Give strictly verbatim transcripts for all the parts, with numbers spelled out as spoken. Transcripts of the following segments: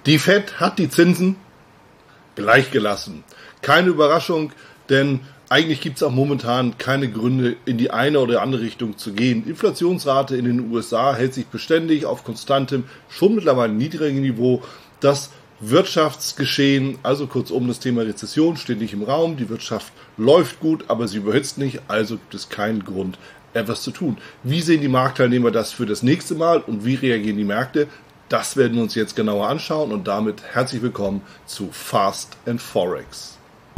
Die Fed hat die Zinsen gleich gelassen. Keine Überraschung, denn eigentlich gibt es auch momentan keine Gründe, in die eine oder andere Richtung zu gehen. Inflationsrate in den U S A hält sich beständig auf konstantem, schon mittlerweile niedrigem Niveau. Das Wirtschaftsgeschehen, also kurzum das Thema Rezession, steht nicht im Raum. Die Wirtschaft läuft gut, aber sie überhitzt nicht, also gibt es keinen Grund, etwas zu tun. Wie sehen die Marktteilnehmer das für das nächste Mal und wie reagieren die Märkte? Das werden wir uns jetzt genauer anschauen und damit herzlich willkommen zu Fast and Forex.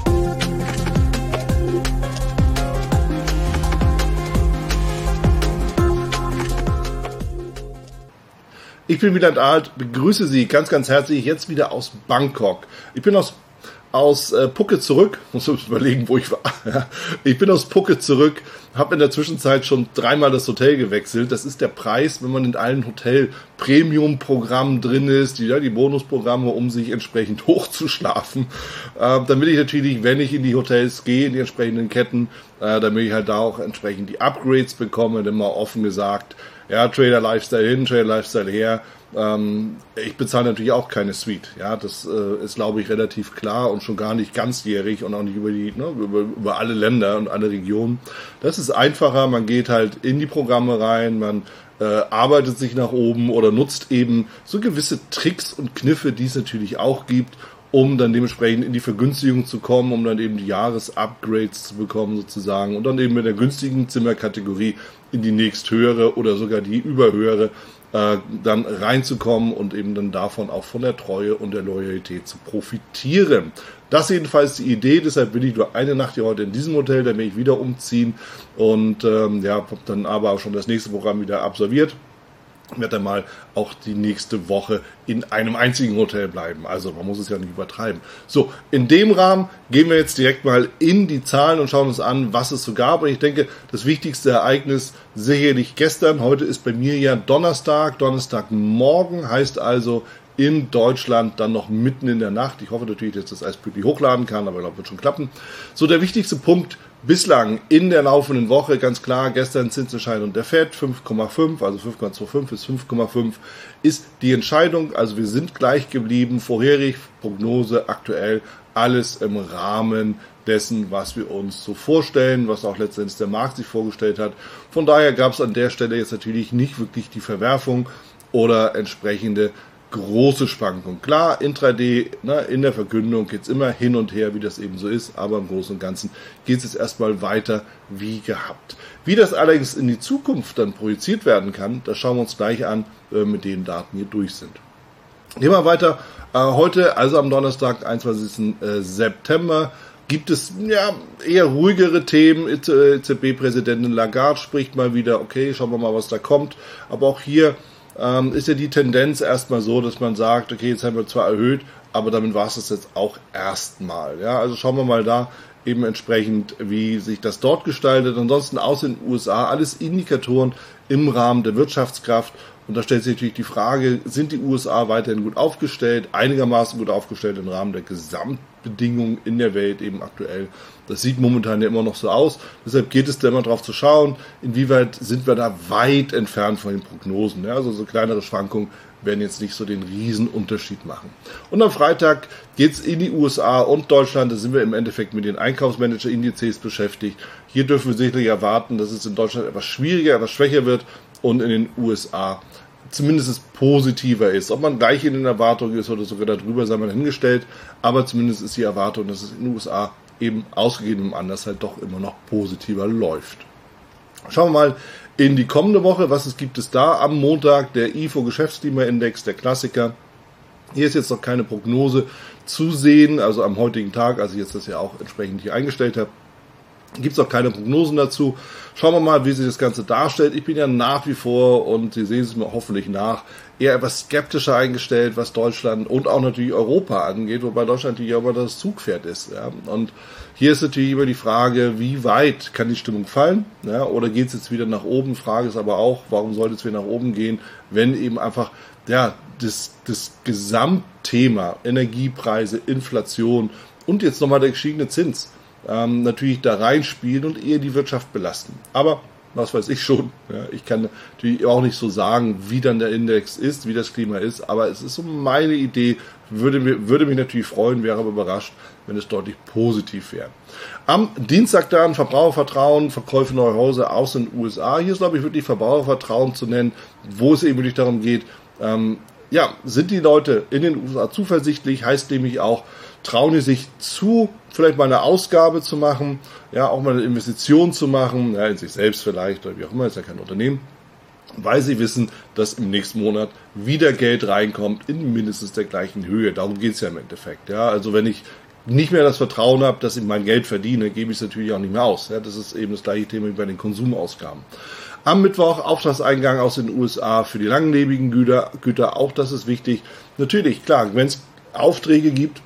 Ich bin Wieland Alt, begrüße Sie ganz, ganz herzlich jetzt wieder aus Bangkok. Ich bin aus, aus äh, Phuket zurück, muss ich überlegen, wo ich war. Ich bin aus Phuket zurück, habe in der Zwischenzeit schon dreimal das Hotel gewechselt. Das ist der Preis, wenn man in allen Hotel-Premium-Programmen drin ist, die, ja, die Bonusprogramme, um sich entsprechend hochzuschlafen. Äh, damit ich natürlich, wenn ich in die Hotels gehe, in die entsprechenden Ketten, äh, damit ich halt da auch entsprechend die Upgrades bekomme, denn mal offen gesagt, ja, Trader Lifestyle hin, Trader Lifestyle her. Ähm, ich bezahle natürlich auch keine Suite. Ja, das äh, ist, glaube ich, relativ klar und schon gar nicht ganzjährig und auch nicht über die, ne, über, über alle Länder und alle Regionen. Das ist einfacher. Man geht halt in die Programme rein, man äh, arbeitet sich nach oben oder nutzt eben so gewisse Tricks und Kniffe, die es natürlich auch gibt, um dann dementsprechend in die Vergünstigung zu kommen, um dann eben die Jahresupgrades zu bekommen sozusagen und dann eben mit der günstigen Zimmerkategorie in die nächsthöhere oder sogar die überhöhere äh, dann reinzukommen und eben dann davon auch von der Treue und der Loyalität zu profitieren. Das jedenfalls ist die Idee, deshalb bin ich nur eine Nacht hier heute in diesem Hotel, da werde ich wieder umziehen und ähm, ja, habe dann aber auch schon das nächste Programm wieder absolviert. Ich werde dann mal auch die nächste Woche in einem einzigen Hotel bleiben. Also man muss es ja nicht übertreiben. So, in dem Rahmen gehen wir jetzt direkt mal in die Zahlen und schauen uns an, was es so gab. Und ich denke, das wichtigste Ereignis sicherlich gestern. Heute ist bei mir ja Donnerstag. Donnerstagmorgen heißt also in Deutschland dann noch mitten in der Nacht. Ich hoffe natürlich, dass das alles pünktlich hochladen kann, aber ich glaube, wird schon klappen. So, der wichtigste Punkt bislang in der laufenden Woche, ganz klar, gestern Zinsentscheidung der Fed, fünf Komma fünf, also fünf Komma fünfundzwanzig bis fünf Komma fünf ist die Entscheidung. Also wir sind gleich geblieben, vorherig, Prognose, aktuell, alles im Rahmen dessen, was wir uns so vorstellen, was auch letztendlich der Markt sich vorgestellt hat. Von daher gab es an der Stelle jetzt natürlich nicht wirklich die Verwerfung oder entsprechende große Schwankung. Klar, Intraday, ne, in der Verkündung geht es immer hin und her, wie das eben so ist, aber im Großen und Ganzen geht es jetzt erstmal weiter wie gehabt. Wie das allerdings in die Zukunft dann projiziert werden kann, das schauen wir uns gleich an, äh, mit den Daten hier durch sind. Gehen wir weiter. Äh, heute, also am Donnerstag, einundzwanzigsten September, gibt es ja eher ruhigere Themen. E Z B-Präsidentin Lagarde spricht mal wieder, okay, schauen wir mal, was da kommt. Aber auch hier Ähm, ist ja die Tendenz erstmal so, dass man sagt, okay, jetzt haben wir zwar erhöht, aber damit war es das jetzt auch erstmal. Ja, also schauen wir mal da eben entsprechend, wie sich das dort gestaltet. Ansonsten aus den U S A alles Indikatoren im Rahmen der Wirtschaftskraft. Und da stellt sich natürlich die Frage, sind die U S A weiterhin gut aufgestellt, einigermaßen gut aufgestellt im Rahmen der Gesamtbedingungen in der Welt eben aktuell. Das sieht momentan ja immer noch so aus. Deshalb geht es da immer drauf zu schauen, inwieweit sind wir da weit entfernt von den Prognosen. Ja, also so kleinere Schwankungen werden jetzt nicht so den Riesenunterschied machen. Und am Freitag geht's in die U S A und Deutschland. Da sind wir im Endeffekt mit den Einkaufsmanager-Indizes beschäftigt. Hier dürfen wir sicherlich erwarten, dass es in Deutschland etwas schwieriger, etwas schwächer wird und in den U S A zumindest positiver ist. Ob man gleich in den Erwartungen ist oder sogar darüber, sei mal hingestellt. Aber zumindest ist die Erwartung, dass es in den U S A eben ausgegeben anders halt doch immer noch positiver läuft. Schauen wir mal in die kommende Woche, was es gibt es da am Montag, der I F O-Geschäftsklimaindex, der Klassiker. Hier ist jetzt noch keine Prognose zu sehen, also am heutigen Tag, als ich jetzt das ja auch entsprechend hier eingestellt habe, gibt es auch keine Prognosen dazu. Schauen wir mal, wie sich das Ganze darstellt. Ich bin ja nach wie vor, und Sie sehen es mir hoffentlich nach, eher etwas skeptischer eingestellt, was Deutschland und auch natürlich Europa angeht, wobei Deutschland natürlich aber das Zugpferd ist. Ja. Und hier ist natürlich immer die Frage, wie weit kann die Stimmung fallen? Ja, oder geht es jetzt wieder nach oben? Frage ist aber auch, warum sollte es wieder nach oben gehen, wenn eben einfach ja, das, das Gesamtthema Energiepreise, Inflation und jetzt nochmal der gestiegene Zins ähm, natürlich da reinspielen und eher die Wirtschaft belasten. Aber was weiß ich schon. Ja, ich kann natürlich auch nicht so sagen, wie dann der Index ist, wie das Klima ist, aber es ist so meine Idee, würde, mir, würde mich natürlich freuen, wäre aber überrascht, wenn es deutlich positiv wäre. Am Dienstag dann Verbrauchervertrauen, Verkäufe neuer Häuser aus den U S A. Hier ist, glaube ich, wirklich Verbrauchervertrauen zu nennen, wo es eben wirklich darum geht, ähm, ja, sind die Leute in den U S A zuversichtlich, heißt nämlich auch, trauen die sich zu, vielleicht mal eine Ausgabe zu machen, ja, auch mal eine Investition zu machen, ja, in sich selbst vielleicht, oder wie auch immer, ist ja kein Unternehmen, weil sie wissen, dass im nächsten Monat wieder Geld reinkommt in mindestens der gleichen Höhe. Darum geht es ja im Endeffekt. Ja, also wenn ich nicht mehr das Vertrauen habe, dass ich mein Geld verdiene, gebe ich es natürlich auch nicht mehr aus. Ja, das ist eben das gleiche Thema wie bei den Konsumausgaben. Am Mittwoch Auftragseingang aus den U S A für die langlebigen Güter, Güter, auch das ist wichtig. Natürlich, klar, wenn es Aufträge gibt,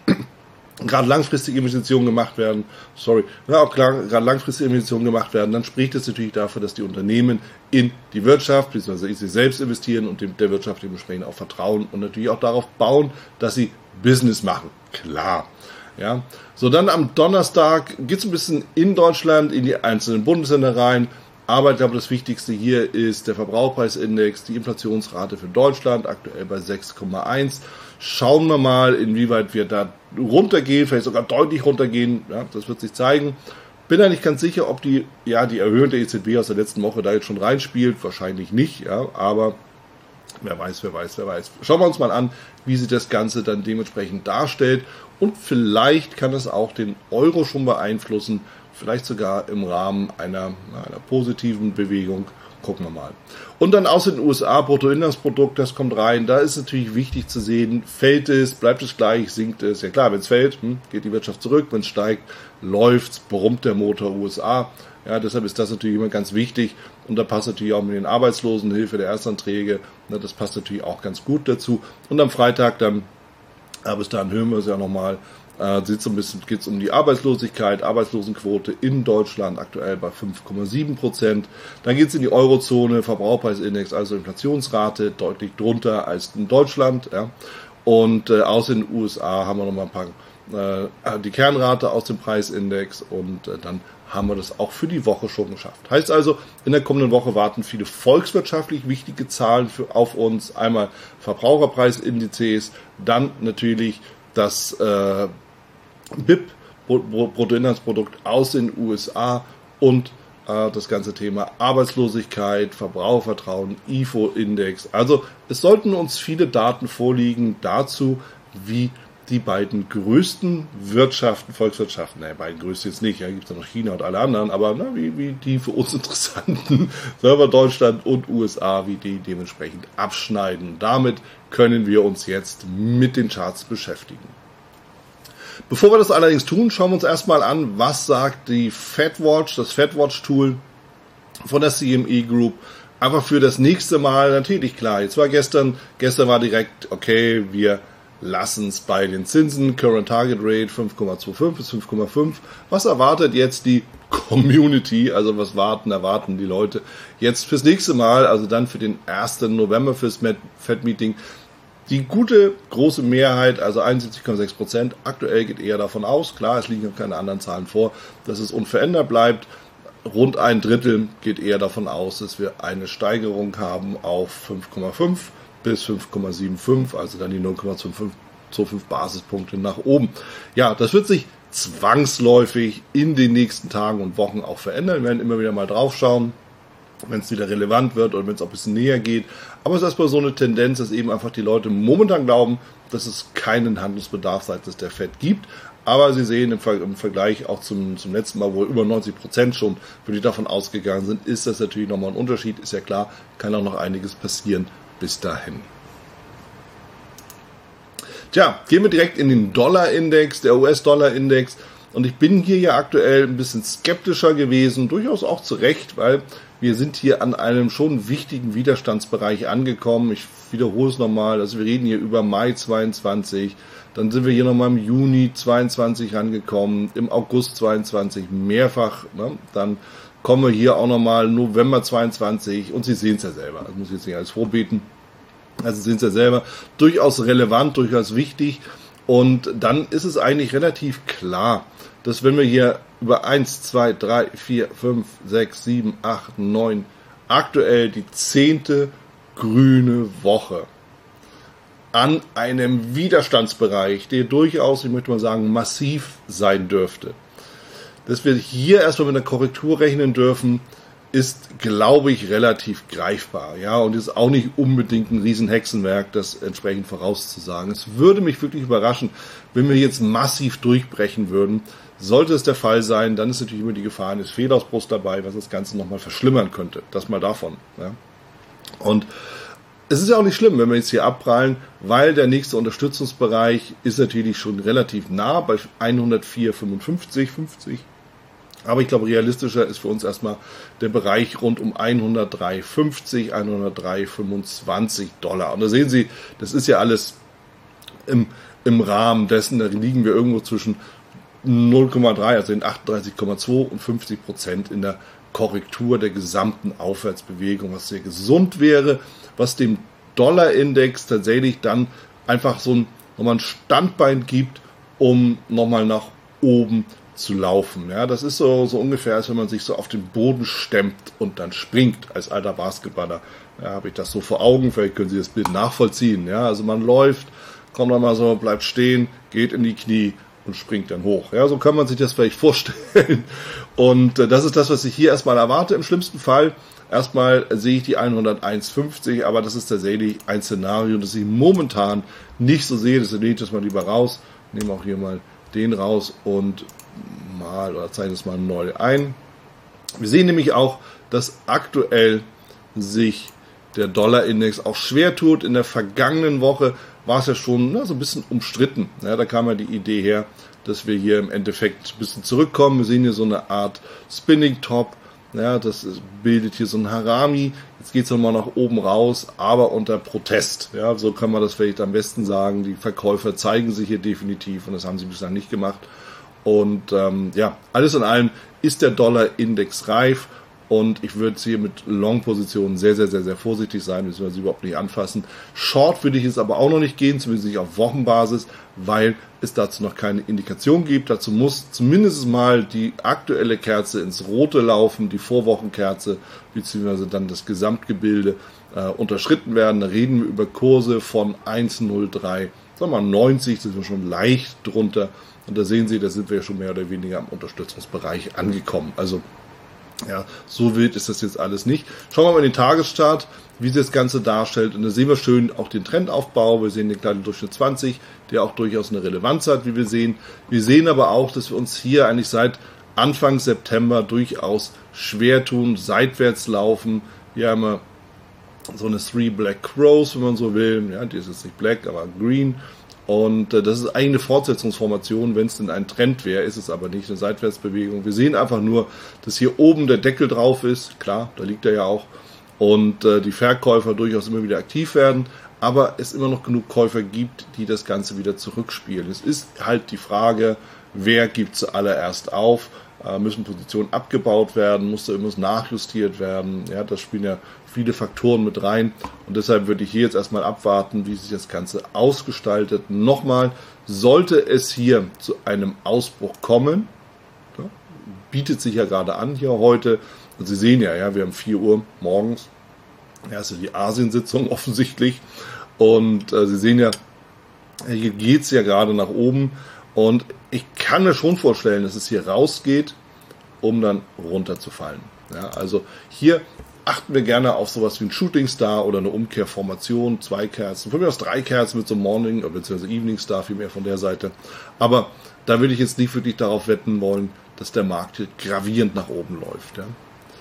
gerade langfristige Investitionen gemacht werden, sorry, ja, auch klar, gerade langfristige Investitionen gemacht werden, dann spricht es natürlich dafür, dass die Unternehmen in die Wirtschaft, beziehungsweise in sich selbst investieren und dem, der Wirtschaft dementsprechend auch vertrauen und natürlich auch darauf bauen, dass sie Business machen. Klar. Ja. So, dann am Donnerstag geht es ein bisschen in Deutschland, in die einzelnen Bundesländer rein. Aber ich glaube, das Wichtigste hier ist der Verbraucherpreisindex, die Inflationsrate für Deutschland, aktuell bei sechs Komma eins. Schauen wir mal, inwieweit wir da runtergehen, vielleicht sogar deutlich runtergehen. Ja, das wird sich zeigen. Bin da nicht ganz sicher, ob die, ja, die Erhöhung der E Z B aus der letzten Woche da jetzt schon reinspielt. Wahrscheinlich nicht, ja, aber wer weiß, wer weiß, wer weiß. Schauen wir uns mal an, wie sich das Ganze dann dementsprechend darstellt. Und vielleicht kann es auch den Euro schon beeinflussen, vielleicht sogar im Rahmen einer, einer positiven Bewegung. Gucken wir mal. Und dann aus den U S A, Bruttoinlandsprodukt, das kommt rein. Da ist natürlich wichtig zu sehen, fällt es, bleibt es gleich, sinkt es. Ja klar, wenn es fällt, hm, geht die Wirtschaft zurück. Wenn es steigt, läuft's, brummt der Motor U S A. Ja, deshalb ist das natürlich immer ganz wichtig. Und da passt natürlich auch mit den Arbeitslosenhilfe der Erstanträge. Na, das passt natürlich auch ganz gut dazu. Und am Freitag dann, ja, bis dahin hören wir es ja nochmal, Äh, so ein bisschen geht es um die Arbeitslosigkeit, Arbeitslosenquote in Deutschland aktuell bei fünf Komma sieben Prozent. Dann geht es in die Eurozone, Verbraucherpreisindex, also Inflationsrate, deutlich drunter als in Deutschland. Ja. Und äh, aus den U S A haben wir nochmal ein paar, äh, die Kernrate aus dem Preisindex und äh, dann haben wir das auch für die Woche schon geschafft. Heißt also, in der kommenden Woche warten viele volkswirtschaftlich wichtige Zahlen für, auf uns. Einmal Verbraucherpreisindizes, dann natürlich das äh, B I P, Bruttoinlandsprodukt aus den U S A und äh, das ganze Thema Arbeitslosigkeit, Verbrauchervertrauen, I F O-Index. Also es sollten uns viele Daten vorliegen dazu, wie die beiden größten Wirtschaften, Volkswirtschaften, naja, beiden größten jetzt nicht, ja, gibt es ja noch China und alle anderen, aber na, wie, wie die für uns interessanten, sagen wir Deutschland und U S A, wie die dementsprechend abschneiden. Damit können wir uns jetzt mit den Charts beschäftigen. Bevor wir das allerdings tun, schauen wir uns erstmal an, was sagt die FedWatch, das FedWatch-Tool von der C M E Group, einfach für das nächste Mal. Natürlich klar, jetzt war gestern, gestern war direkt, okay, wir lassen es bei den Zinsen, Current Target Rate fünf Komma fünfundzwanzig bis fünf Komma fünf. Was erwartet jetzt die Community, also was warten, erwarten die Leute jetzt fürs nächste Mal, also dann für den ersten November fürs Fed-Meeting. Die gute große Mehrheit, also einundsiebzig Komma sechs Prozent, aktuell geht eher davon aus, klar, es liegen noch keine anderen Zahlen vor, dass es unverändert bleibt. Rund ein Drittel geht eher davon aus, dass wir eine Steigerung haben auf fünf Komma fünf bis fünf Komma fünfundsiebzig, also dann die null Komma fünfundzwanzig Basispunkte nach oben. Ja, das wird sich zwangsläufig in den nächsten Tagen und Wochen auch verändern. Wir werden immer wieder mal drauf schauen, wenn es wieder relevant wird oder wenn es auch ein bisschen näher geht. Aber es ist erstmal so eine Tendenz, dass eben einfach die Leute momentan glauben, dass es keinen Handlungsbedarf seitens der Fed gibt. Aber Sie sehen im, Ver- im Vergleich auch zum, zum letzten Mal, wo über neunzig Prozent schon für die davon ausgegangen sind, ist das natürlich nochmal ein Unterschied. Ist ja klar, kann auch noch einiges passieren bis dahin. Tja, gehen wir direkt in den Dollar-Index, der U S-Dollar-Index. Und ich bin hier ja aktuell ein bisschen skeptischer gewesen, durchaus auch zu Recht, weil wir sind hier an einem schon wichtigen Widerstandsbereich angekommen. Ich wiederhole es nochmal, also wir reden hier über Mai zweiundzwanzig, dann sind wir hier nochmal im Juni zweiundzwanzig angekommen, im August zweiundzwanzig mehrfach, ne? Dann kommen wir hier auch nochmal November zweiundzwanzig und Sie sehen es ja selber, das muss ich jetzt nicht alles vorbeten, also Sie sehen es ja selber, durchaus relevant, durchaus wichtig. Und dann ist es eigentlich relativ klar, dass wenn wir hier über eins, zwei, drei, vier, fünf, sechs, sieben, acht, neun, aktuell die zehnte grüne Woche an einem Widerstandsbereich, der durchaus, ich möchte mal sagen, massiv sein dürfte, dass wir hier erstmal mit einer Korrektur rechnen dürfen, ist, glaube ich, relativ greifbar. Ja, und ist auch nicht unbedingt ein Riesenhexenwerk, das entsprechend vorauszusagen. Es würde mich wirklich überraschen, wenn wir jetzt massiv durchbrechen würden. Sollte es der Fall sein, dann ist natürlich immer die Gefahr eines Fehlausbruchs dabei, was das Ganze nochmal verschlimmern könnte. Das mal davon. Ja. Und es ist ja auch nicht schlimm, wenn wir jetzt hier abprallen, weil der nächste Unterstützungsbereich ist natürlich schon relativ nah bei hundertvier Komma fünfundfünfzig, fünfzig. Aber ich glaube, realistischer ist für uns erstmal der Bereich rund um hundertdrei Komma fünfzig, hundertdrei Komma fünfundzwanzig Dollar. Und da sehen Sie, das ist ja alles im, im Rahmen dessen, da liegen wir irgendwo zwischen null Komma drei, also in achtunddreißig Komma zwei und fünfzig Prozent in der Korrektur der gesamten Aufwärtsbewegung, was sehr gesund wäre, was dem Dollarindex tatsächlich dann einfach so ein, nochmal ein Standbein gibt, um nochmal nach oben zu laufen. Ja, das ist so, so ungefähr, als wenn man sich so auf den Boden stemmt und dann springt als alter Basketballer. Ja, habe ich das so vor Augen, vielleicht können Sie das Bild nachvollziehen. Ja, also man läuft, kommt dann mal so, bleibt stehen, geht in die Knie und springt dann hoch. Ja, so kann man sich das vielleicht vorstellen. Und äh, das ist das, was ich hier erstmal erwarte. Im schlimmsten Fall erstmal sehe ich die hunderteins Komma fünfzig, aber das ist tatsächlich ein Szenario, das ich momentan nicht so sehe. Deswegen nehme ich das mal lieber raus. Nehme auch hier mal den raus und mal oder zeichne es mal neu ein. Wir sehen nämlich auch, dass aktuell sich der Dollarindex auch schwer tut. In der vergangenen Woche war es ja schon na, so ein bisschen umstritten. Ja, da kam ja die Idee her, dass wir hier im Endeffekt ein bisschen zurückkommen. Wir sehen hier so eine Art Spinning Top. Ja, das bildet hier so ein Harami. Jetzt geht es nochmal nach oben raus, aber unter Protest. Ja, so kann man das vielleicht am besten sagen. Die Verkäufer zeigen sich hier definitiv und das haben sie bislang nicht gemacht. Und ähm, ja, alles in allem ist der Dollar-Index reif und ich würde hier mit Long-Positionen sehr, sehr, sehr, sehr vorsichtig sein, müssen wir sie überhaupt nicht anfassen. Short würde ich jetzt aber auch noch nicht gehen, zumindest nicht auf Wochenbasis, weil es dazu noch keine Indikation gibt. Dazu muss zumindest mal die aktuelle Kerze ins Rote laufen, die Vorwochenkerze, beziehungsweise dann das Gesamtgebilde äh, unterschritten werden. Da reden wir über Kurse von eins Komma null drei, sagen wir mal neunzig, sind wir schon leicht drunter. Und da sehen Sie, da sind wir ja schon mehr oder weniger am Unterstützungsbereich angekommen. Also ja, so wild ist das jetzt alles nicht. Schauen wir mal in den Tageschart, wie sich das Ganze darstellt. Und da sehen wir schön auch den Trendaufbau. Wir sehen den kleinen Durchschnitt zwanzig, der auch durchaus eine Relevanz hat, wie wir sehen. Wir sehen aber auch, dass wir uns hier eigentlich seit Anfang September durchaus schwer tun, seitwärts laufen. Hier haben wir so eine Three Black Crows, wenn man so will. Ja, die ist jetzt nicht black, aber green. Und äh, das ist eigentlich eine Fortsetzungsformation, wenn es denn ein Trend wäre, ist es aber nicht eine Seitwärtsbewegung. Wir sehen einfach nur, dass hier oben der Deckel drauf ist, klar, da liegt er ja auch, und äh, die Verkäufer durchaus immer wieder aktiv werden, aber es immer noch genug Käufer gibt, die das Ganze wieder zurückspielen. Es ist halt die Frage, wer gibt zuallererst auf, äh, müssen Positionen abgebaut werden, muss da irgendwas nachjustiert werden, ja, das spielen ja viele Faktoren mit rein und deshalb würde ich hier jetzt erstmal abwarten, wie sich das Ganze ausgestaltet. Nochmal, sollte es hier zu einem Ausbruch kommen, ja, bietet sich ja gerade an hier heute, und Sie sehen ja, ja, wir haben vier Uhr morgens, ja, ist ja die Asiensitzung offensichtlich und äh, Sie sehen ja, hier geht es ja gerade nach oben und ich kann mir schon vorstellen, dass es hier rausgeht, um dann runterzufallen. Ja, also hier achten wir gerne auf sowas wie ein Shooting Star oder eine Umkehrformation, zwei Kerzen, von mir aus drei Kerzen mit so einem Morning- bzw. Evening Star, vielmehr von der Seite. Aber da würde ich jetzt nicht wirklich darauf wetten wollen, dass der Markt hier gravierend nach oben läuft. Ja.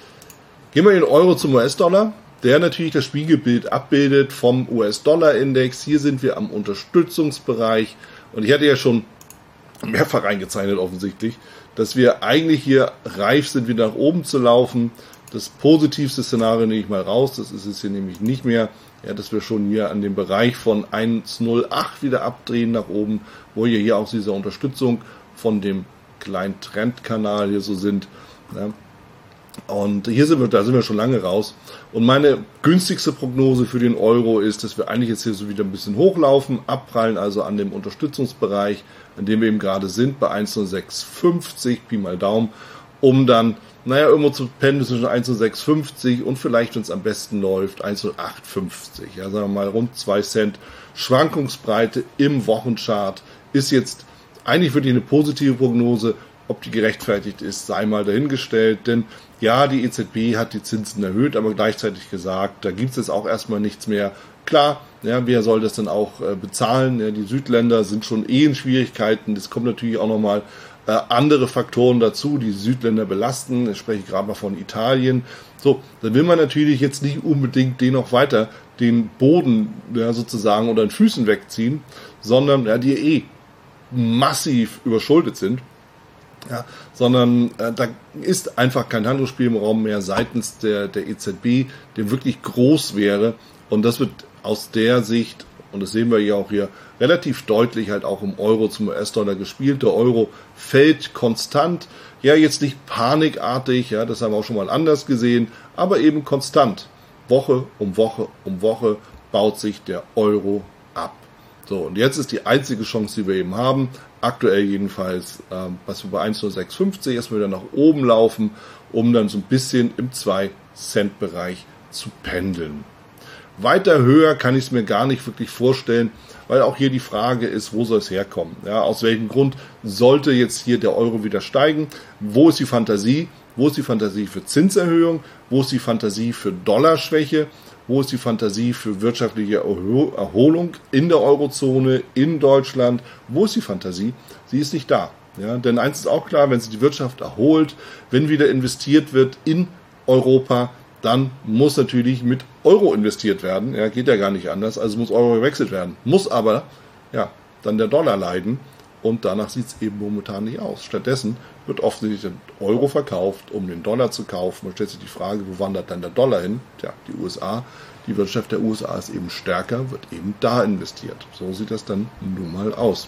Gehen wir in Euro zum U S-Dollar, der natürlich das Spiegelbild abbildet vom U S-Dollar-Index. Hier sind wir am Unterstützungsbereich und ich hatte ja schon mehrfach eingezeichnet offensichtlich, dass wir eigentlich hier reif sind, wieder nach oben zu laufen. Das positivste Szenario nehme ich mal raus, das ist es hier nämlich nicht mehr, ja, dass wir schon hier an dem Bereich von eins Komma null acht wieder abdrehen nach oben, wo wir hier auch diese Unterstützung von dem kleinen Trendkanal hier so sind. Ja. Und hier sind wir, da sind wir schon lange raus. Und meine günstigste Prognose für den Euro ist, dass wir eigentlich jetzt hier so wieder ein bisschen hochlaufen, abprallen also an dem Unterstützungsbereich, an dem wir eben gerade sind, bei eins Komma null sechs fünfzig, Pi mal Daumen, um dann, naja, irgendwo zu pendeln zwischen eins Komma null sechs fünfzig und vielleicht, wenn es am besten läuft, eins Komma null acht fünfzig. Ja, sagen wir mal rund zwei Cent Schwankungsbreite im Wochenchart ist jetzt eigentlich wirklich eine positive Prognose. Ob die gerechtfertigt ist, sei mal dahingestellt, denn ja, die E Z B hat die Zinsen erhöht, aber gleichzeitig gesagt, da gibt es jetzt auch erstmal nichts mehr. Klar, ja, wer soll das denn auch äh, bezahlen? Ja, die Südländer sind schon eh in Schwierigkeiten. Es kommen natürlich auch nochmal äh, andere Faktoren dazu, die Südländer belasten. Ich spreche gerade mal von Italien. So, dann will man natürlich jetzt nicht unbedingt den noch weiter den Boden ja, sozusagen unter den Füßen wegziehen, sondern ja, die eh massiv überschuldet sind. Ja, sondern äh, da ist einfach kein Handlungsspielraum mehr seitens der, der E Z B, der wirklich groß wäre. Und das wird aus der Sicht, und das sehen wir ja auch hier, relativ deutlich halt auch im Euro zum U S-Dollar gespielt. Der Euro fällt konstant, ja jetzt nicht panikartig, ja, das haben wir auch schon mal anders gesehen, aber eben konstant. Woche um Woche um Woche baut sich der Euro ab. So, und jetzt ist die einzige Chance, die wir eben haben, aktuell jedenfalls, äh, was wir bei eins Komma null sechs fünfzig erstmal wieder nach oben laufen, um dann so ein bisschen im zwei Cent Bereich zu pendeln. Weiter höher kann ich es mir gar nicht wirklich vorstellen, weil auch hier die Frage ist, wo soll es herkommen? Ja, aus welchem Grund sollte jetzt hier der Euro wieder steigen? Wo ist die Fantasie? Wo ist die Fantasie für Zinserhöhung? Wo ist die Fantasie für Dollarschwäche? Wo ist die Fantasie für wirtschaftliche Erholung in der Eurozone, in Deutschland? Wo ist die Fantasie? Sie ist nicht da. Ja, denn eins ist auch klar, wenn sich die Wirtschaft erholt, wenn wieder investiert wird in Europa, dann muss natürlich mit Euro investiert werden. Ja, geht ja gar nicht anders, also muss Euro gewechselt werden. Muss aber ja, dann der Dollar leiden und danach sieht es eben momentan nicht aus. Stattdessen wird offensichtlich der Euro verkauft, um den Dollar zu kaufen. Man stellt sich die Frage, wo wandert dann der Dollar hin? Tja, die U S A. Die Wirtschaft der U S A ist eben stärker, wird eben da investiert. So sieht das dann nun mal aus.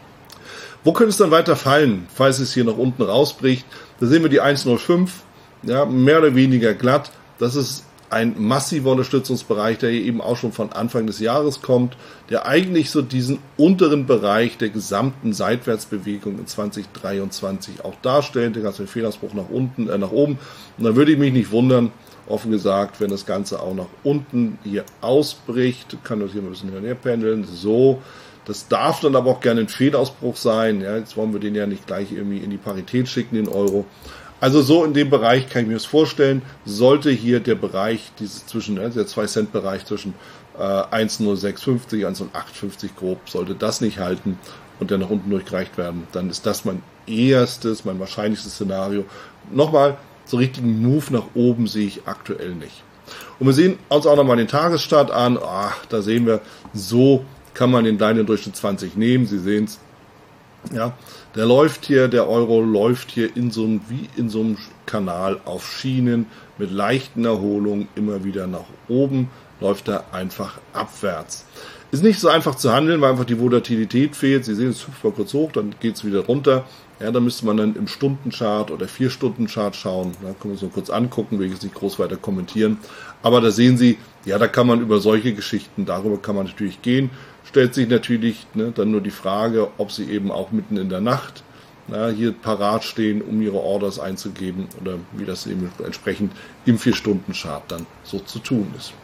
Wo könnte es dann weiter fallen, falls es hier nach unten rausbricht? Da sehen wir die eins Komma null fünf, ja, mehr oder weniger glatt. Das ist ein massiver Unterstützungsbereich, der hier eben auch schon von Anfang des Jahres kommt, der eigentlich so diesen unteren Bereich der gesamten Seitwärtsbewegung in zwanzig dreiundzwanzig auch darstellt. Der ganze Fehlausbruch nach unten, äh, nach oben. Und da würde ich mich nicht wundern, offen gesagt, wenn das Ganze auch nach unten hier ausbricht. Kann das hier mal ein bisschen näher pendeln. So. Das darf dann aber auch gerne ein Fehlausbruch sein. Ja, jetzt wollen wir den ja nicht gleich irgendwie in die Parität schicken, den Euro. Also so in dem Bereich kann ich mir das vorstellen, sollte hier der Bereich, dieses zwischen, also der zwei Cent Bereich zwischen äh, eins Komma null sechs fünfzig, eins Komma null acht fünfzig grob, sollte das nicht halten und der nach unten durchgereicht werden, dann ist das mein erstes, mein wahrscheinlichstes Szenario. Nochmal, so richtigen Move nach oben sehe ich aktuell nicht. Und wir sehen uns auch nochmal den Tagesstart an. Ach, da sehen wir, so kann man den kleinen Durchschnitt zwanzig nehmen. Sie sehen es. Ja, der läuft hier, der Euro läuft hier in so einem, wie in so einem Kanal auf Schienen mit leichten Erholungen immer wieder nach oben, läuft er einfach abwärts. Ist nicht so einfach zu handeln, weil einfach die Volatilität fehlt. Sie sehen, es hüpft mal kurz hoch, dann geht es wieder runter. Ja, da müsste man dann im Stundenchart oder vier-Stunden-Chart schauen. Da können wir uns mal kurz angucken, will ich jetzt nicht groß weiter kommentieren. Aber da sehen Sie, ja, da kann man über solche Geschichten, darüber kann man natürlich gehen. Stellt sich natürlich ne, dann nur die Frage, ob Sie eben auch mitten in der Nacht na, hier parat stehen, um Ihre Orders einzugeben oder wie das eben entsprechend im vier-Stunden-Chart dann so zu tun ist.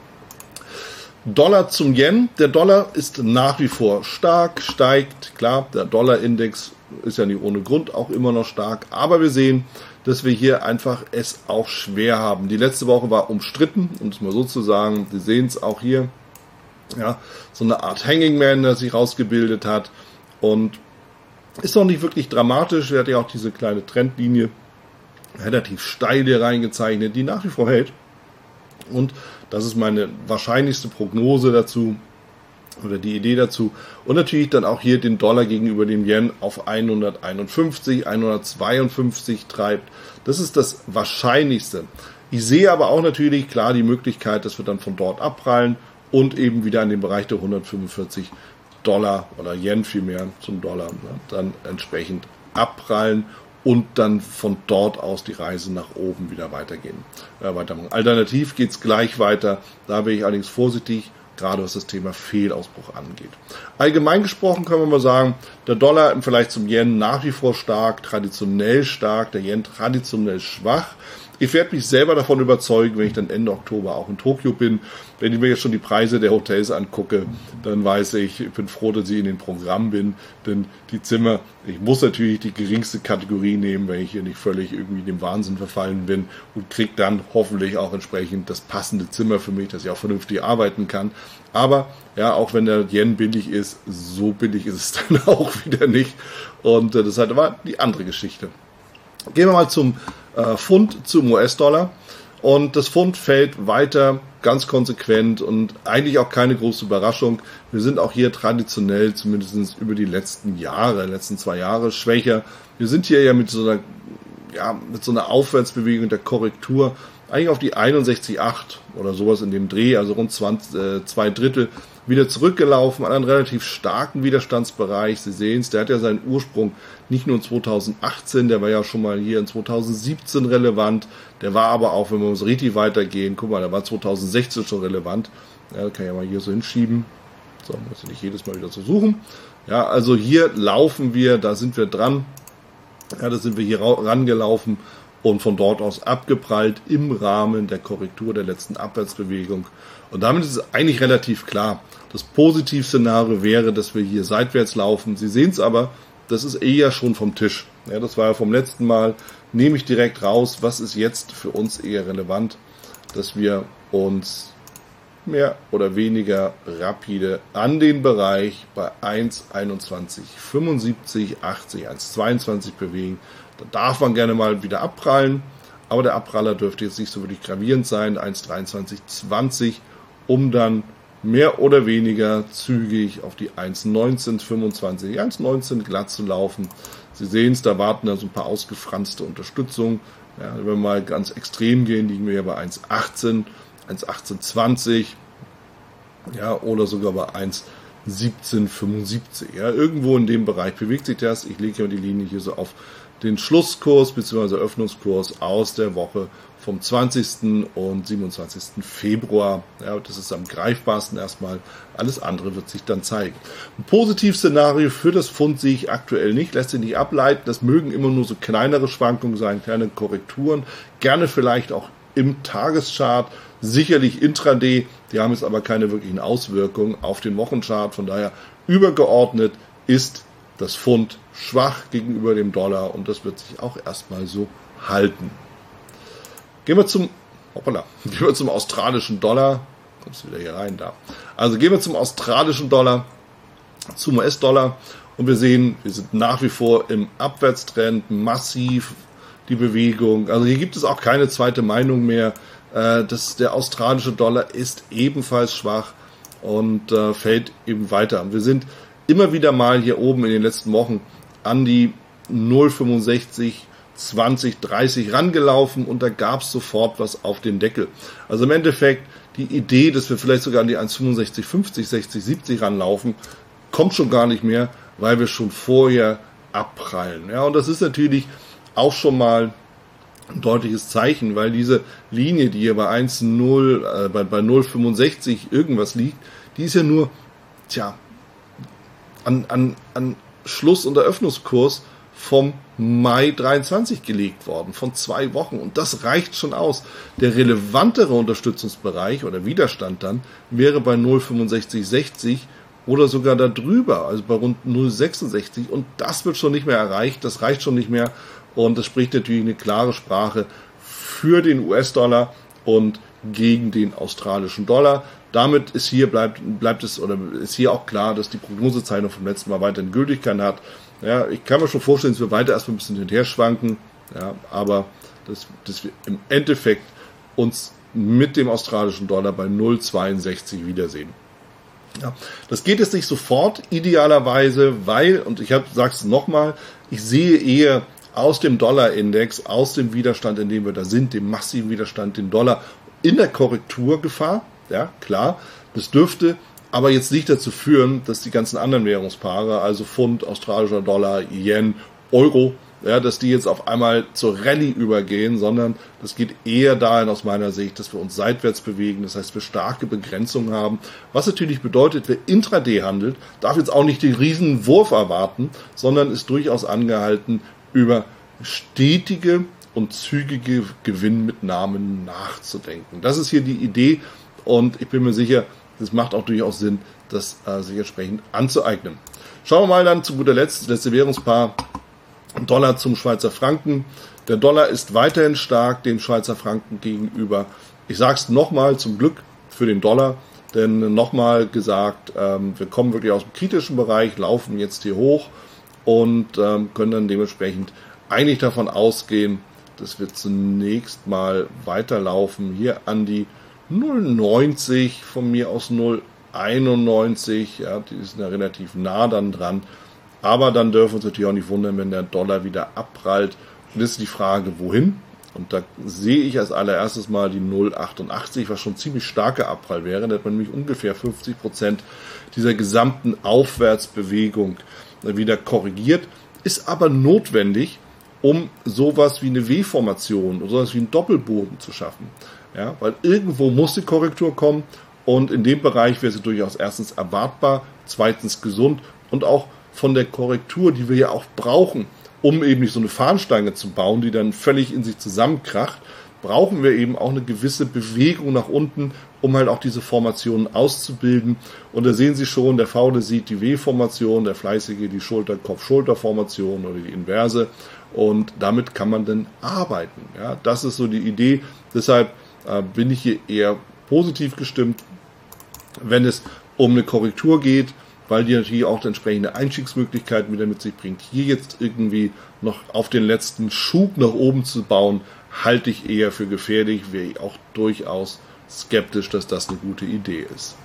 Dollar zum Yen. Der Dollar ist nach wie vor stark, steigt. Klar, der Dollar-Index ist ja nicht ohne Grund auch immer noch stark. Aber wir sehen, dass wir hier einfach es auch schwer haben. Die letzte Woche war umstritten, um es mal so zu sagen. Sie sehen es auch hier. Ja, so eine Art Hanging Man, der sich rausgebildet hat. Und ist noch nicht wirklich dramatisch. Er hat ja auch diese kleine Trendlinie relativ steil hier reingezeichnet, die nach wie vor hält. Und das ist meine wahrscheinlichste Prognose dazu oder die Idee dazu. Und natürlich dann auch hier den Dollar gegenüber dem Yen auf hunderteinundfünfzig, hundertzweiundfünfzig treibt. Das ist das Wahrscheinlichste. Ich sehe aber auch natürlich klar die Möglichkeit, dass wir dann von dort abprallen und eben wieder in den Bereich der hundertfünfundvierzig Dollar oder Yen vielmehr zum Dollar ne, dann entsprechend abprallen und dann von dort aus die Reise nach oben wieder weitergehen. Äh, weitermachen. Alternativ geht es gleich weiter, da wäre ich allerdings vorsichtig, gerade was das Thema Fehlausbruch angeht. Allgemein gesprochen können wir mal sagen, der Dollar im Vergleich zum Yen nach wie vor stark, traditionell stark, der Yen traditionell schwach. Ich werde mich selber davon überzeugen, wenn ich dann Ende Oktober auch in Tokio bin. Wenn ich mir jetzt schon die Preise der Hotels angucke, dann weiß ich, ich bin froh, dass ich in dem Programm bin, denn die Zimmer, ich muss natürlich die geringste Kategorie nehmen, wenn ich hier nicht völlig irgendwie dem Wahnsinn verfallen bin und kriege dann hoffentlich auch entsprechend das passende Zimmer für mich, dass ich auch vernünftig arbeiten kann. Aber ja, auch wenn der Yen billig ist, so billig ist es dann auch wieder nicht. Und äh, das ist halt aber die andere Geschichte. Gehen wir mal zum äh, Pfund, zum U S-Dollar. Und das Pfund fällt weiter ganz konsequent und eigentlich auch keine große Überraschung. Wir sind auch hier traditionell, zumindest über die letzten Jahre, letzten zwei Jahre, schwächer. Wir sind hier ja mit so einer, ja, mit so einer Aufwärtsbewegung der Korrektur eigentlich auf die einundsechzig Komma acht oder sowas in dem Dreh, also rund zwanzig, äh, zwei Drittel, wieder zurückgelaufen an einen relativ starken Widerstandsbereich. Sie sehen es, der hat ja seinen Ursprung nicht nur in zweitausendachtzehn, der war ja schon mal hier in zweitausendsiebzehn relevant, der war aber auch, wenn wir uns richtig weitergehen, guck mal, der war zweitausendsechzehn schon relevant. Ja, kann ich ja mal hier so hinschieben. So, muss ich nicht jedes Mal wieder zu suchen. Ja, also hier laufen wir, da sind wir dran. Ja, da sind wir hier rangelaufen und von dort aus abgeprallt im Rahmen der Korrektur der letzten Abwärtsbewegung. Und damit ist es eigentlich relativ klar. Das Positivszenario wäre, dass wir hier seitwärts laufen. Sie sehen es aber, das ist eher schon vom Tisch. Ja, das war ja vom letzten Mal. Nehme ich direkt raus, was ist jetzt für uns eher relevant, dass wir uns mehr oder weniger rapide an den Bereich bei eins Komma einundzwanzig fünfundsiebzig, achtzig, eins Komma zweiundzwanzig bewegen. Da darf man gerne mal wieder abprallen, aber der Abpraller dürfte jetzt nicht so wirklich gravierend sein, eins Komma dreiundzwanzig zwanzig, um dann mehr oder weniger zügig auf die eins Komma neunzehn fünfundzwanzig, eins Komma neunzehn glatt zu laufen. Sie sehen es, da warten da so ein paar ausgefranste Unterstützungen. Ja, wenn wir mal ganz extrem gehen, liegen wir hier bei eins Komma achtzehn, eins Komma achtzehn zwanzig, ja, oder sogar bei eins Komma siebzehn fünfundsiebzig. Ja, irgendwo in dem Bereich bewegt sich das. Ich lege ja die Linie hier so auf den Schlusskurs bzw. Öffnungskurs aus der Woche vom zwanzigsten und siebenundzwanzigsten Februar. Ja, das ist am greifbarsten erstmal. Alles andere wird sich dann zeigen. Ein Positivszenario für das Pfund sehe ich aktuell nicht, lässt sich nicht ableiten. Das mögen immer nur so kleinere Schwankungen sein, kleine Korrekturen. Gerne vielleicht auch im Tageschart, sicherlich intraday. Die haben jetzt aber keine wirklichen Auswirkungen auf den Wochenchart. Von daher übergeordnet ist das Pfund schwach gegenüber dem Dollar und das wird sich auch erstmal so halten. Gehen wir zum, hoppala, gehen wir zum australischen Dollar. Kommst du wieder hier rein da. Also gehen wir zum australischen Dollar, zum U S-Dollar und wir sehen, wir sind nach wie vor im Abwärtstrend, massiv die Bewegung. Also hier gibt es auch keine zweite Meinung mehr. Äh, das, der australische Dollar ist ebenfalls schwach und äh, fällt eben weiter. Wir sind immer wieder mal hier oben in den letzten Wochen an die null Komma fünfundsechzig, zwanzig, dreißig rangelaufen und da gab es sofort was auf den Deckel. Also im Endeffekt die Idee, dass wir vielleicht sogar an die eins Komma fünfundsechzig, fünfzig, sechzig, siebzig ranlaufen, kommt schon gar nicht mehr, weil wir schon vorher abprallen. Ja, und das ist natürlich auch schon mal ein deutliches Zeichen, weil diese Linie, die hier bei eins Komma null, äh, bei, bei null Komma fünfundsechzig irgendwas liegt, die ist ja nur, tja, an, an, an Schluss- und Eröffnungskurs vom Mai dreiundzwanzig gelegt worden, von zwei Wochen. Und das reicht schon aus. Der relevantere Unterstützungsbereich oder Widerstand dann wäre bei null Komma fünfundsechzig sechzig oder sogar darüber, also bei rund null Komma sechsundsechzig. Und das wird schon nicht mehr erreicht, das reicht schon nicht mehr. Und das spricht natürlich eine klare Sprache für den U S-Dollar und gegen den australischen Dollar. Damit ist hier bleibt, bleibt es oder ist hier auch klar, dass die Prognosezeichnung vom letzten Mal weiterhin Gültigkeit hat. Ja, ich kann mir schon vorstellen, dass wir weiter erstmal ein bisschen hin und her schwanken, ja, aber dass, dass wir im Endeffekt uns mit dem australischen Dollar bei null Komma zweiundsechzig wiedersehen. Ja, das geht jetzt nicht sofort, idealerweise, weil, und ich sage es nochmal, ich sehe eher aus dem Dollarindex, aus dem Widerstand, in dem wir da sind, dem massiven Widerstand, den Dollar in der Korrekturgefahr. Ja, klar, das dürfte aber jetzt nicht dazu führen, dass die ganzen anderen Währungspaare, also Pfund, australischer Dollar, Yen, Euro, ja, dass die jetzt auf einmal zur Rallye übergehen, sondern das geht eher dahin aus meiner Sicht, dass wir uns seitwärts bewegen, das heißt, wir starke Begrenzungen haben, was natürlich bedeutet, wer intraday handelt, darf jetzt auch nicht den riesen Wurf erwarten, sondern ist durchaus angehalten, über stetige und zügige Gewinnmitnahmen nachzudenken. Das ist hier die Idee und ich bin mir sicher, das macht auch durchaus Sinn, das äh, sich entsprechend anzueignen. Schauen wir mal dann zu guter Letzt, das letzte Währungspaar, Dollar zum Schweizer Franken. Der Dollar ist weiterhin stark dem Schweizer Franken gegenüber. Ich sage es nochmal, zum Glück für den Dollar, denn nochmal gesagt, ähm, wir kommen wirklich aus dem kritischen Bereich, laufen jetzt hier hoch und ähm, können dann dementsprechend eigentlich davon ausgehen, dass wir zunächst mal weiterlaufen, hier an die null Komma neunzig, von mir aus null Komma einundneunzig, ja, die ist ja relativ nah dann dran, aber dann dürfen wir uns natürlich auch nicht wundern, wenn der Dollar wieder abprallt. Und das ist die Frage, wohin? Und da sehe ich als allererstes mal die null Komma achtundachtzig, was schon ein ziemlich starker Abprall wäre, da hat man nämlich ungefähr fünfzig Prozent dieser gesamten Aufwärtsbewegung wieder korrigiert, ist aber notwendig, um sowas wie eine W-Formation oder sowas wie einen Doppelboden zu schaffen. Ja, weil irgendwo muss die Korrektur kommen und in dem Bereich wäre sie durchaus erstens erwartbar, zweitens gesund und auch von der Korrektur, die wir ja auch brauchen, um eben nicht so eine Fahnenstange zu bauen, die dann völlig in sich zusammenkracht, brauchen wir eben auch eine gewisse Bewegung nach unten, um halt auch diese Formationen auszubilden. Und da sehen Sie schon, der Faule sieht die W-Formation, der Fleißige die Schulter-Kopf-Schulter-Formation oder die Inverse. Und damit kann man dann arbeiten. Ja, das ist so die Idee. Deshalb äh, bin ich hier eher positiv gestimmt, wenn es um eine Korrektur geht, weil die natürlich auch entsprechende Einstiegsmöglichkeiten wieder mit sich bringt. Hier jetzt irgendwie noch auf den letzten Schub nach oben zu bauen, halte ich eher für gefährlich, wäre ich auch durchaus skeptisch, dass das eine gute Idee ist.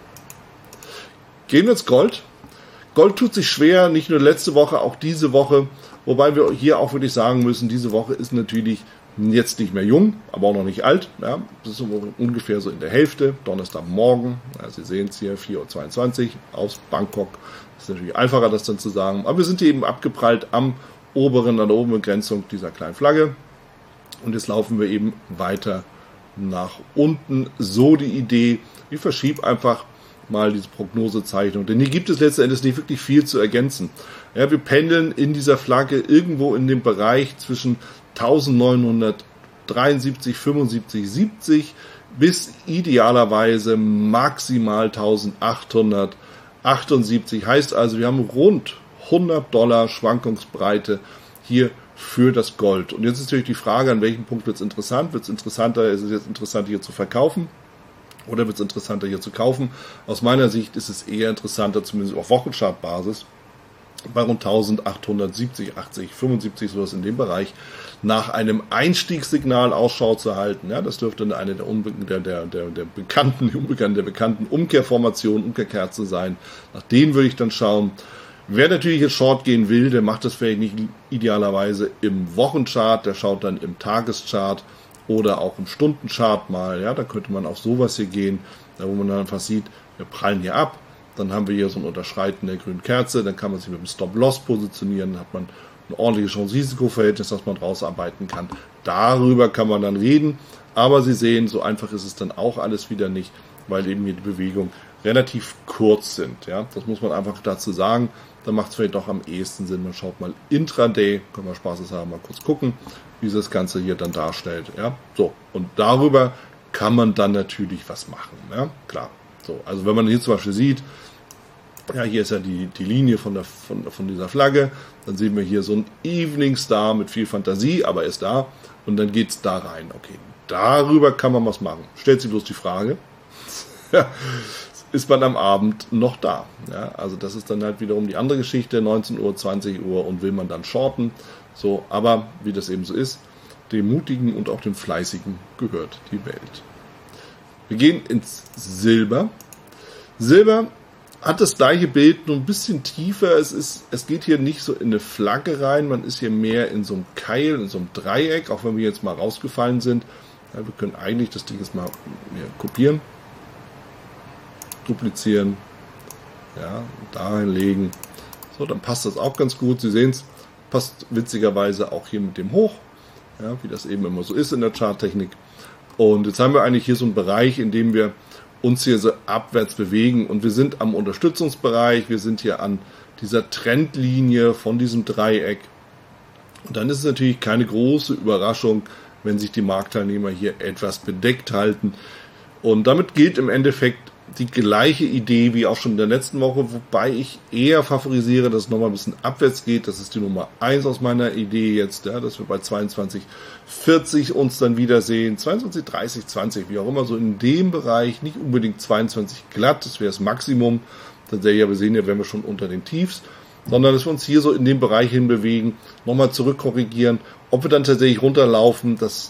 Gehen wir ins Gold. Gold tut sich schwer, nicht nur letzte Woche, auch diese Woche, wobei wir hier auch wirklich sagen müssen, diese Woche ist natürlich jetzt nicht mehr jung, aber auch noch nicht alt. Ja, das ist ungefähr so in der Hälfte. Donnerstagmorgen, ja, Sie sehen es hier, vier Uhr zweiundzwanzig aus Bangkok. Das ist natürlich einfacher, das dann zu sagen. Aber wir sind hier eben abgeprallt am oberen, an der oberen Begrenzung dieser kleinen Flagge. Und jetzt laufen wir eben weiter nach unten. So die Idee. Ich verschiebe einfach mal diese Prognosezeichnung. Denn hier gibt es letzten Endes nicht wirklich viel zu ergänzen. Ja, wir pendeln in dieser Flagge irgendwo in dem Bereich zwischen neunzehnhundertdreiundsiebzig, fünfundsiebzig, siebzig bis idealerweise maximal eintausendachthundertachtundsiebzig. Heißt also, wir haben rund hundert Dollar Schwankungsbreite hier für das Gold. Und jetzt ist natürlich die Frage, an welchem Punkt wird es interessant? Wird es interessanter, ist es jetzt interessant hier zu verkaufen? Oder wird es interessanter hier zu kaufen? Aus meiner Sicht ist es eher interessanter, zumindest auf Wochenchartbasis, bei rund eintausendachthundertsiebzig, achtzig, fünfundsiebzig, sowas in dem Bereich, nach einem Einstiegssignal Ausschau zu halten. Ja, das dürfte eine der, der, der, der, der bekannten, unbekannten, der bekannten Umkehrformationen, Umkehrkerze sein. Nach denen würde ich dann schauen. Wer natürlich jetzt Short gehen will, der macht das vielleicht nicht idealerweise im Wochenchart, der schaut dann im Tageschart oder auch im Stundenchart mal. Ja, da könnte man auf sowas hier gehen, da wo man dann einfach sieht, wir prallen hier ab. Dann haben wir hier so ein Unterschreiten der grünen Kerze, dann kann man sich mit dem Stop-Loss positionieren, dann hat man ein ordentliches Chance-Risiko-Verhältnis, das man rausarbeiten kann. Darüber kann man dann reden, aber Sie sehen, so einfach ist es dann auch alles wieder nicht, weil eben hier die Bewegungen relativ kurz sind. Ja? Das muss man einfach dazu sagen, dann macht es vielleicht doch am ehesten Sinn, man schaut mal Intraday, können wir spaßeshalber mal kurz gucken, wie sich das Ganze hier dann darstellt. Ja? So, und darüber kann man dann natürlich was machen, ja? Klar. So, also wenn man hier zum Beispiel sieht, ja, hier ist ja die, die Linie von, der, von, von dieser Flagge, dann sehen wir hier so ein Evening Star mit viel Fantasie, aber er ist da und dann geht es da rein. Okay, darüber kann man was machen. Stellt sich bloß die Frage, ist man am Abend noch da? Ja, also das ist dann halt wiederum die andere Geschichte, neunzehn Uhr, zwanzig Uhr und will man dann shorten. So, aber wie das eben so ist, dem Mutigen und auch dem Fleißigen gehört die Welt. Wir gehen ins Silber. Silber hat das gleiche Bild, nur ein bisschen tiefer. Es ist, es geht hier nicht so in eine Flagge rein, man ist hier mehr in so einem Keil, in so einem Dreieck, auch wenn wir jetzt mal rausgefallen sind. Ja, wir können eigentlich das Ding jetzt mal ja, kopieren, duplizieren, ja, dahin legen. So, dann passt das auch ganz gut. Sie sehen es, passt witzigerweise auch hier mit dem Hoch, ja, wie das eben immer so ist in der Charttechnik. Und jetzt haben wir eigentlich hier so einen Bereich, in dem wir uns hier so abwärts bewegen und wir sind am Unterstützungsbereich, wir sind hier an dieser Trendlinie von diesem Dreieck. Und dann ist es natürlich keine große Überraschung, wenn sich die Marktteilnehmer hier etwas bedeckt halten. Und damit gilt im Endeffekt die gleiche Idee wie auch schon in der letzten Woche, wobei ich eher favorisiere, dass es nochmal ein bisschen abwärts geht. Das ist die Nummer eins aus meiner Idee jetzt, ja, dass wir bei zweiundzwanzig vierzig uns dann wiedersehen, zweiundzwanzig dreißig zwanzig, wie auch immer, so in dem Bereich, nicht unbedingt zweiundzwanzig glatt, das wäre das Maximum, dann sehe ja, wir sehen ja, wären wir schon unter den Tiefs, sondern dass wir uns hier so in dem Bereich hin bewegen, nochmal zurückkorrigieren. Ob wir dann tatsächlich runterlaufen, das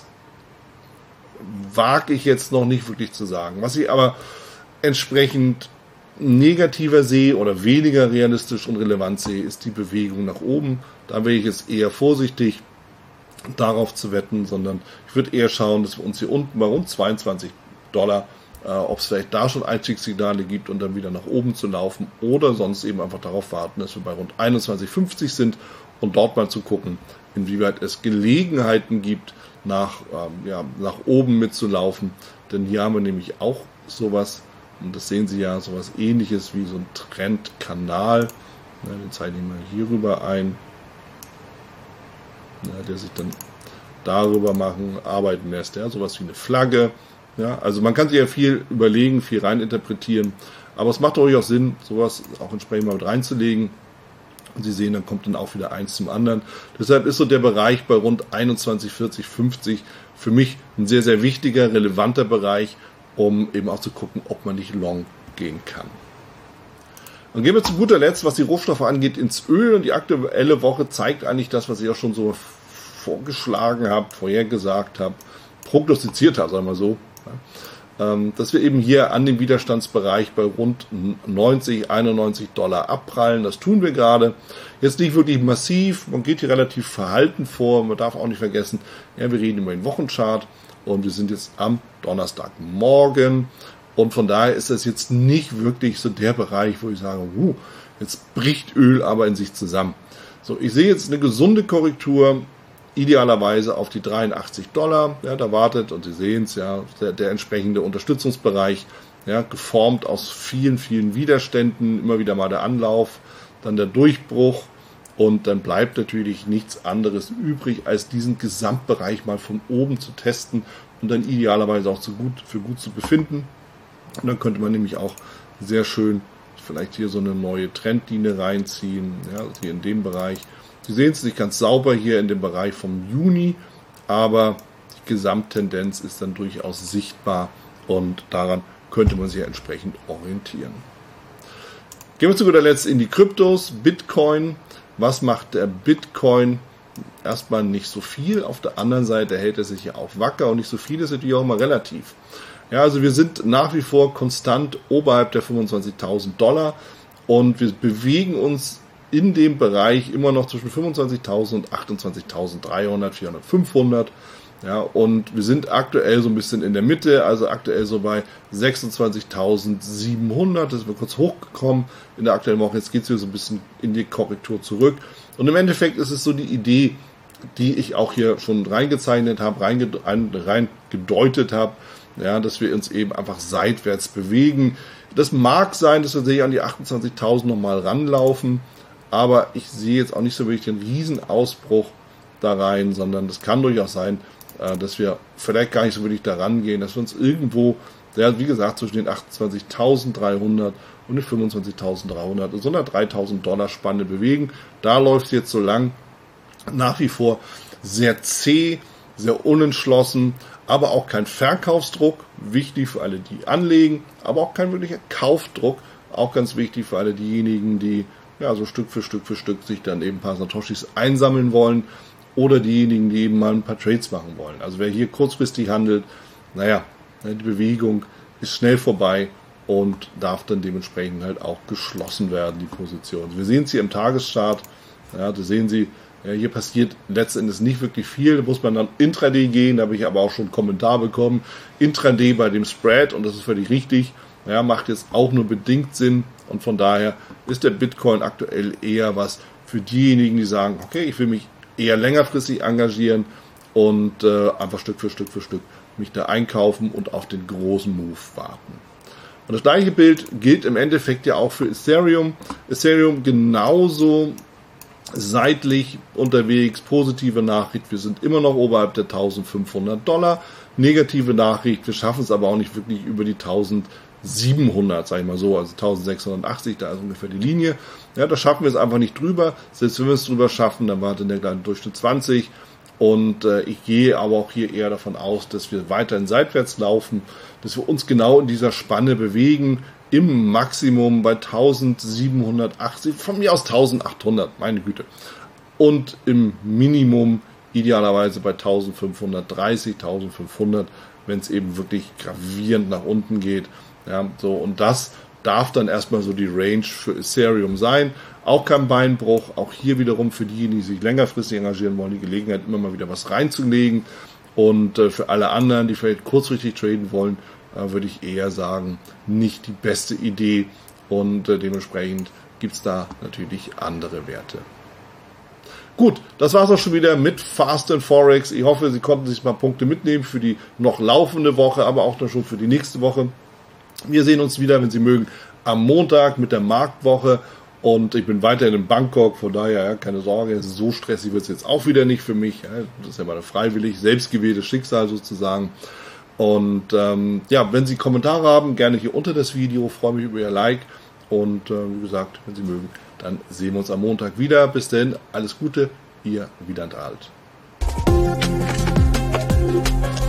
wage ich jetzt noch nicht wirklich zu sagen. Was ich aber entsprechend negativer sehe oder weniger realistisch und relevant sehe, ist die Bewegung nach oben. Da wäre ich jetzt eher vorsichtig, darauf zu wetten, sondern ich würde eher schauen, dass wir uns hier unten bei rund zweiundzwanzig Dollar, äh, ob es vielleicht da schon Einstiegssignale gibt und dann wieder nach oben zu laufen oder sonst eben einfach darauf warten, dass wir bei rund einundzwanzig fünfzig sind und dort mal zu gucken, inwieweit es Gelegenheiten gibt, nach, ähm, ja, nach oben mitzulaufen. Denn hier haben wir nämlich auch sowas, und das sehen Sie ja, sowas ähnliches wie so ein Trendkanal. Ja, den zeichne ich mal hier rüber ein. Ja, der sich dann darüber machen, arbeiten lässt. Ja, sowas wie eine Flagge. Ja, also man kann sich ja viel überlegen, viel reininterpretieren. Aber es macht durchaus Sinn, sowas auch entsprechend mal mit reinzulegen. Und Sie sehen, dann kommt dann auch wieder eins zum anderen. Deshalb ist so der Bereich bei rund einundzwanzig vierzig fünfzig für mich ein sehr, sehr wichtiger, relevanter Bereich, um eben auch zu gucken, ob man nicht long gehen kann. Und gehen wir zu guter Letzt, was die Rohstoffe angeht, ins Öl. Und die aktuelle Woche zeigt eigentlich das, was ich auch schon so vorgeschlagen habe, vorhergesagt habe, prognostiziert habe, sagen wir so. Dass wir eben hier an dem Widerstandsbereich bei rund neunzig, einundneunzig Dollar abprallen. Das tun wir gerade. Jetzt nicht wirklich massiv, man geht hier relativ verhalten vor. Man darf auch nicht vergessen, ja, wir reden über den Wochenchart und wir sind jetzt am Donnerstagmorgen. Und von daher ist das jetzt nicht wirklich so der Bereich, wo ich sage, uh, jetzt bricht Öl aber in sich zusammen. So, ich sehe jetzt eine gesunde Korrektur, idealerweise auf die dreiundachtzig Dollar, ja, da wartet, und Sie sehen es ja, der, der entsprechende Unterstützungsbereich, ja, geformt aus vielen, vielen Widerständen, immer wieder mal der Anlauf, dann der Durchbruch, und dann bleibt natürlich nichts anderes übrig, als diesen Gesamtbereich mal von oben zu testen und dann idealerweise auch zu gut, für gut zu befinden. Und dann könnte man nämlich auch sehr schön vielleicht hier so eine neue Trendlinie reinziehen, ja, hier in dem Bereich. Sie sehen es nicht ganz sauber hier in dem Bereich vom Juni, aber die Gesamttendenz ist dann durchaus sichtbar und daran könnte man sich ja entsprechend orientieren. Gehen wir zu guter Letzt in die Kryptos. Bitcoin. Was macht der Bitcoin? Erstmal nicht so viel. Auf der anderen Seite hält er sich ja auch wacker, und nicht so viel ist natürlich auch immer relativ. Ja, also wir sind nach wie vor konstant oberhalb der fünfundzwanzigtausend Dollar und wir bewegen uns in dem Bereich immer noch zwischen fünfundzwanzigtausend und achtundzwanzigtausenddreihundert, vierhundert, fünfhundert. Ja, und wir sind aktuell so ein bisschen in der Mitte, also aktuell so bei sechsundzwanzigtausendsiebenhundert. Das sind wir kurz hochgekommen in der aktuellen Woche. Jetzt geht es wieder so ein bisschen in die Korrektur zurück. Und im Endeffekt ist es so die Idee, die ich auch hier schon reingezeichnet habe, reingedeutet habe, ja, dass wir uns eben einfach seitwärts bewegen. Das mag sein, dass wir hier an die achtundzwanzigtausend nochmal ranlaufen, aber ich sehe jetzt auch nicht so wirklich den Riesenausbruch da rein, sondern das kann durchaus sein, dass wir vielleicht gar nicht so wirklich da rangehen, dass wir uns irgendwo, ja, wie gesagt, zwischen den achtundzwanzigtausenddreihundert und den fünfundzwanzigtausenddreihundert, so einer dreitausend Dollar Spanne bewegen. Da läuft es jetzt so lang, nach wie vor sehr zäh, sehr unentschlossen, aber auch kein Verkaufsdruck, wichtig für alle, die anlegen, aber auch kein wirklicher Kaufdruck, auch ganz wichtig für alle diejenigen, die ja so Stück für Stück für Stück sich dann eben ein paar Satoshis einsammeln wollen oder diejenigen, die eben mal ein paar Trades machen wollen. Also wer hier kurzfristig handelt, naja, die Bewegung ist schnell vorbei und darf dann dementsprechend halt auch geschlossen werden, die Position. Wir sehen es hier im Tageschart, ja, da sehen Sie, ja, hier passiert letztendlich nicht wirklich viel, da muss man dann Intraday gehen, da habe ich aber auch schon einen Kommentar bekommen, Intraday bei dem Spread, und das ist völlig richtig, ja, macht jetzt auch nur bedingt Sinn, und von daher ist der Bitcoin aktuell eher was für diejenigen, die sagen, okay, ich will mich eher längerfristig engagieren und äh, einfach Stück für Stück für Stück mich da einkaufen und auf den großen Move warten. Und das gleiche Bild gilt im Endeffekt ja auch für Ethereum. Ethereum genauso seitlich unterwegs, positive Nachricht, wir sind immer noch oberhalb der eintausendfünfhundert Dollar. Negative Nachricht, wir schaffen es aber auch nicht wirklich über die eintausendsiebenhundert, sag ich mal so, also eintausendsechshundertachtzig, da ist ungefähr die Linie. Ja, da schaffen wir es einfach nicht drüber. Selbst wenn wir es drüber schaffen, dann wartet der kleine Durchschnitt zwanzig. Und äh, ich gehe aber auch hier eher davon aus, dass wir weiterhin seitwärts laufen, dass wir uns genau in dieser Spanne bewegen, im Maximum bei eintausendsiebenhundertachtzig, von mir aus eintausendachthundert, meine Güte. Und im Minimum idealerweise bei eintausendfünfhundertdreißig, eintausendfünfhundert, wenn es eben wirklich gravierend nach unten geht. Ja, so, und das darf dann erstmal so die Range für Ethereum sein. Auch kein Beinbruch, auch hier wiederum für diejenigen, die sich längerfristig engagieren wollen, die Gelegenheit, immer mal wieder was reinzulegen. Und äh, für alle anderen, die vielleicht kurzfristig traden wollen, äh, würde ich eher sagen, nicht die beste Idee. Und äh, dementsprechend gibt es da natürlich andere Werte. Gut, das war's auch schon wieder mit Fast and Forex. Ich hoffe, Sie konnten sich mal Punkte mitnehmen für die noch laufende Woche, aber auch dann schon für die nächste Woche. Wir sehen uns wieder, wenn Sie mögen, am Montag mit der Marktwoche. Und ich bin weiterhin in Bangkok, von daher ja, keine Sorge, so stressig wird es jetzt auch wieder nicht für mich. Ja, das ist ja mal freiwillig, selbstgewähltes Schicksal sozusagen. Und ähm, ja, wenn Sie Kommentare haben, gerne hier unter das Video, freue mich über Ihr Like. Und äh, wie gesagt, wenn Sie mögen, dann sehen wir uns am Montag wieder. Bis dahin, alles Gute, Ihr Wieland Alt.